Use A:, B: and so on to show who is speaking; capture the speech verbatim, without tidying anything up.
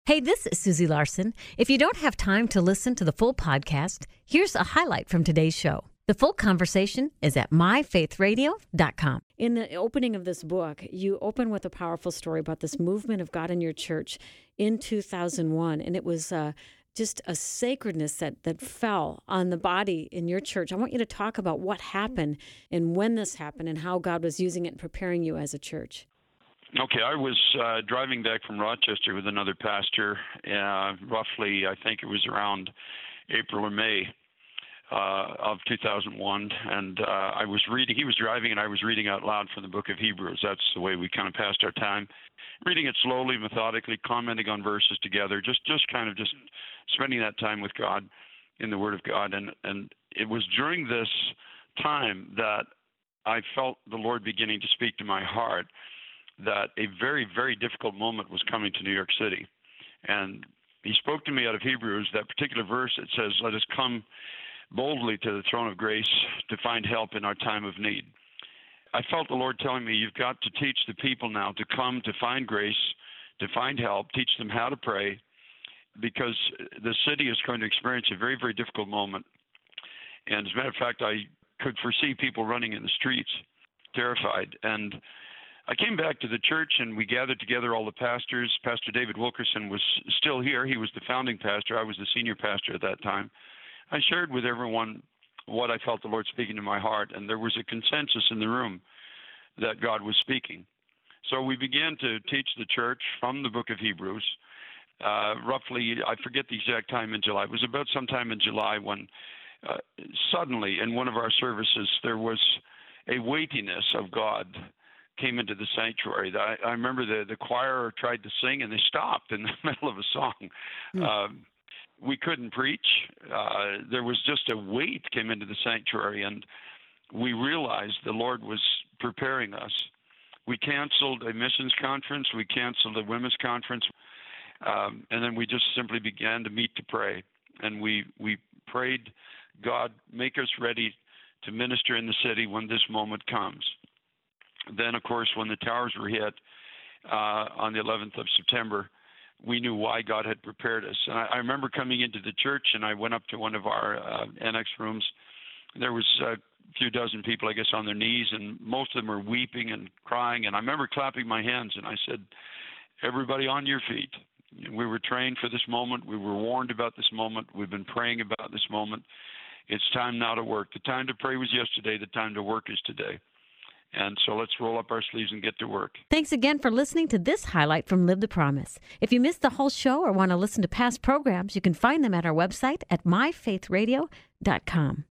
A: Hey, this is Susie Larson. If you don't have time to listen to the full podcast, here's a highlight from today's show. The full conversation is at my faith radio dot com.
B: In the opening of this book, you open with a powerful story about this movement of God in your church in two thousand one, and it was uh, just a sacredness that, that fell on the body in your church. I want you to talk about what happened and when this happened and how God was using it and preparing you as a church.
C: Okay, I was uh, driving back from Rochester with another pastor, uh, roughly, I think it was around April or May uh, of two thousand one, and uh, I was reading, he was driving and I was reading out loud from the book of Hebrews. That's the way we kind of passed our time, reading it slowly, methodically, commenting on verses together, just, just kind of just spending that time with God in the Word of God. And, and it was during this time that I felt the Lord beginning to speak to my heart that a very, very difficult moment was coming to New York City. And he spoke to me out of Hebrews, that particular verse that says, let us come boldly to the throne of grace to find help in our time of need. I felt the Lord telling me, you've got to teach the people now to come to find grace, to find help, teach them how to pray, because the city is going to experience a very, very difficult moment. And as a matter of fact, I could foresee people running in the streets, terrified. And I came back to the church and we gathered together all the pastors. Pastor David Wilkerson was still here. He was the founding pastor. I was the senior pastor at that time. I shared with everyone what I felt the Lord speaking to my heart, and there was a consensus in the room that God was speaking. So we began to teach the church from the book of Hebrews. Uh, roughly, I forget the exact time in July. It was about sometime in July when uh, suddenly in one of our services there was a weightiness of God came into the sanctuary. I, I remember the, the choir tried to sing and they stopped in the middle of a song. Mm. Uh, we couldn't preach. Uh, there was just a weight came into the sanctuary, and we realized the Lord was preparing us. We canceled a missions conference. We canceled a women's conference. Um, and then we just simply began to meet to pray. And we, we prayed, God, make us ready to minister in the city when this moment comes. Then, of course, when the towers were hit uh, on the eleventh of September, we knew why God had prepared us. And I, I remember coming into the church, and I went up to one of our uh, annex rooms. There was a few dozen people, I guess, on their knees, and most of them were weeping and crying. And I remember clapping my hands, and I said, everybody on your feet. We were trained for this moment. We were warned about this moment. We've been praying about this moment. It's time now to work. The time to pray was yesterday. The time to work is today. And so let's roll up our sleeves and get to work.
A: Thanks again for listening to this highlight from Live the Promise. If you missed the whole show or want to listen to past programs, you can find them at our website at my faith radio dot com.